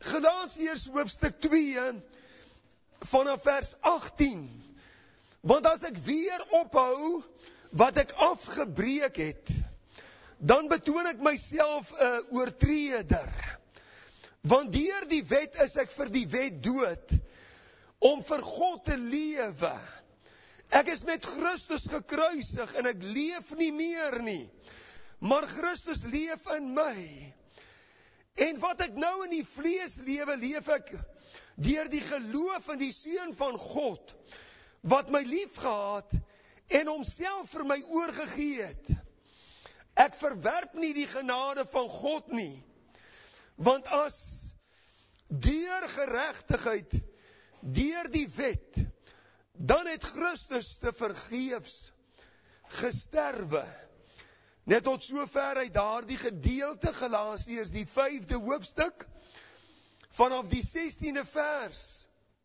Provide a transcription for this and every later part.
Galasiërs hoofstuk 2 vanaf vers 18. Want as ek weer ophou wat ek afgebreek het, dan betoon ek myself 'n oortreder. Want deur die wet is ek vir die wet dood, om vir God te lewe. Ek is met Christus gekruisig en ek leef nie meer nie, maar Christus leef in my. En wat ek nou in die vlees lewe, leef ek deur die geloof in die Seun van God, wat my lief gehad en homself vir my oorgegee het. Ek verwerp nie die genade van God nie, want as deur geregtigheid, deur die wet, dan het Christus te vergeefs gesterwe. Net tot sover uit daardie gedeelte, Galasiërs die 5de hoofstuk, vanaf die 16de vers.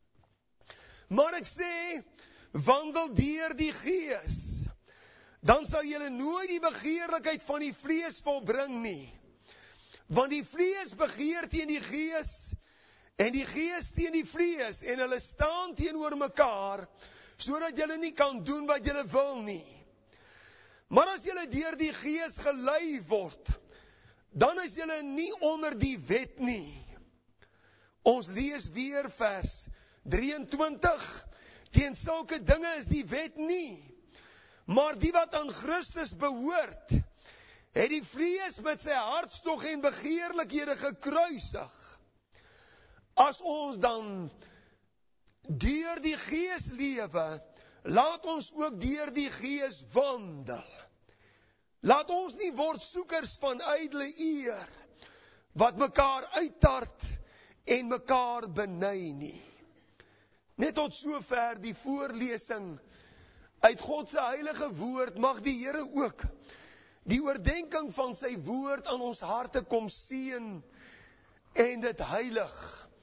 Maar ek sê, wandel deur die Gees, dan sal julle nooit die begeerlikheid van die vlees volbring nie. Want die vlees begeer teen die Gees, en die Gees teen die vlees, en hulle staan teenoor mekaar, sodat julle nie kan doen wat julle wil nie. Maar as julle deur die Gees gelei word, dan is julle nie onder die wet nie. Ons lees weer vers 23, teen sulke dinge is die wet nie, maar die wat aan Christus behoort, het die vlees met sy hartstog en begeerlikhede gekruisig. As ons dan deur die Gees lewe, laat ons ook deur die Gees wandel. Laat ons nie word soekers van ydelle eer, wat mekaar uittart en mekaar beny nie. Net tot sover die voorlesing uit God se heilige woord, mag die Here ook die oordenking van sy woord aan ons harte kom seën en dit heilig.